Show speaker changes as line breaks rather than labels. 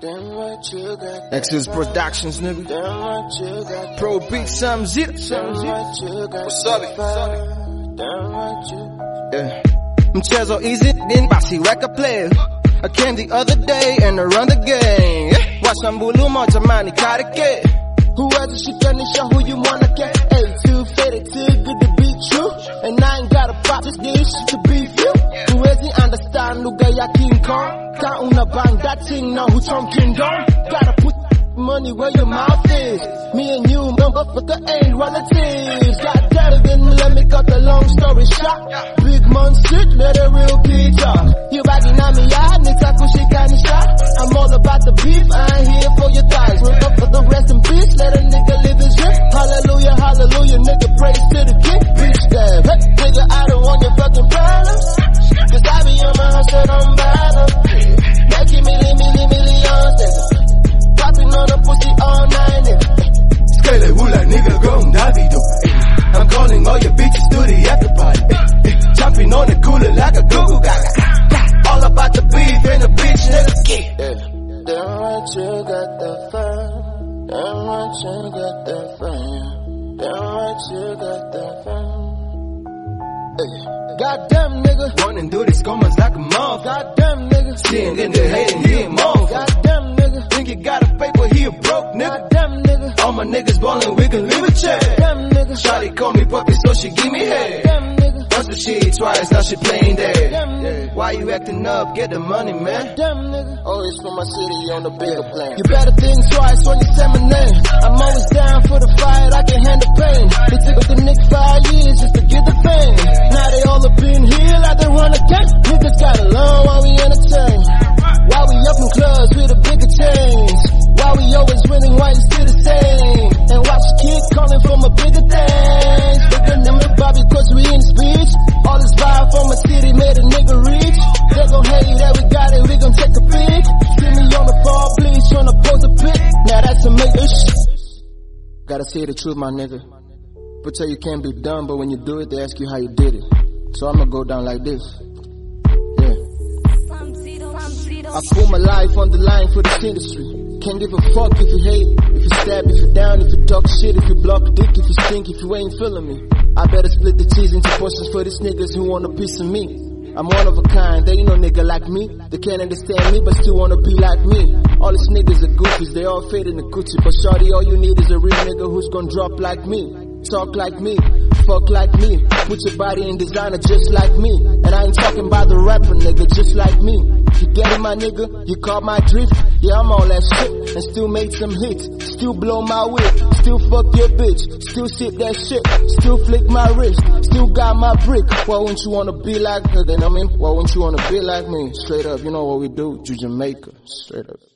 Exodus Productions, nigga. Pro Beat, something zero. What's up? Yeah. Mchezo easy, then basi weka play. I came the other day and I run the game. Washambulu moja mani karike. Whoever shikanisha who you wanna get. Hey, too faded, too good to be true. And I ain't gotta pop this dish to beef you. Whoever understand lugha ya King Kong. Ka una bang that thing now who Trump Kingdom. Gotta put money where your mouth is. Me and you, motherfucker, ain't relatives. God damn it, then let me cut the long story short. Big man shit, let a real kid talk. You bagging on me, yeah, nigga, kushikani shot. I'm all about the beef, I ain't here for your thighs. Look up for the rest in peace, let a nigga live his dream. Hallelujah, hallelujah, nigga, praise to the king. Bitch, damn, hey, nigga, I don't want your fucking problems. Cause I be on my hustle, I'm bad. Making millions, nigga. Popping on the pussy all night, nigga.
Skele wula nigga gon' Davido. I'm calling all your bitches to the after party. Jumping on the cooler like a goo gaga. All about the beef and the bitch nigga.
Damn right you got the fun. Damn right you got the fun. Damn right you got the fun. Goddamn nigga,
Wanna do this commas like a moth.
goddamn nigga,
Seeing in the head and he a moth.
goddamn nigga,
Think you got a paper, he a broke nigga.
goddamn nigga,
All my niggas ballin', we can leave a check.
damn nigga,
Shawty call me puppy, so she give me head.
damn nigga,
Once the shit twice, now she playing dead.
damn nigga,
Why you acting up? Get the money, man.
damn nigga. Always for my city on the bigger plan. You better think twice when you say my name. I'm always down for the fight, I can handle pain. It took the niggas 5 years just to get the fame. Now they all up in here like they run again. Niggas got along while we entertain. While we up in clubs with the bigger chains. While we always winning, why you still the same? And watch the kid calling for my bigger things. Bigger than the Bobby cause we in this beach. All this vibe from my city made a nigga reach. They gon' hate that we got it, we gon' take a peek. See me on the fall bleach, tryna pose a pic. Now that's a major shit. Gotta say the truth, my nigga. But tell you can't be done, but when you do it, they ask you how you did it. So I'ma go down like this. Yeah. I put my life on the line for this industry. Can't give a fuck if you hate, if you stab, if you down, if you talk shit, if you block dick, if you stink, if you ain't feeling me. I better split the cheese into portions for these niggas who want a piece of me. I'm one of a kind, they ain't no nigga like me. They can't understand me, but still wanna be like me. All these niggas are goofies, they all fade in the coochie. But shorty, all you need is a real nigga who's gonna drop like me. Talk like me, fuck like me. Put your body in designer just like me. And I ain't talking about the rapper nigga just like me. You get it, my nigga? You caught my drift? Yeah, I'm all that shit. And still make some hits. Still blow my whip. Still fuck your bitch. Still sip that shit. Still flick my wrist. Still got my brick. Why wouldn't you wanna be like her? Then I mean, why wouldn't you wanna be like me? Straight up, you know what we do? You Jamaica. Straight up.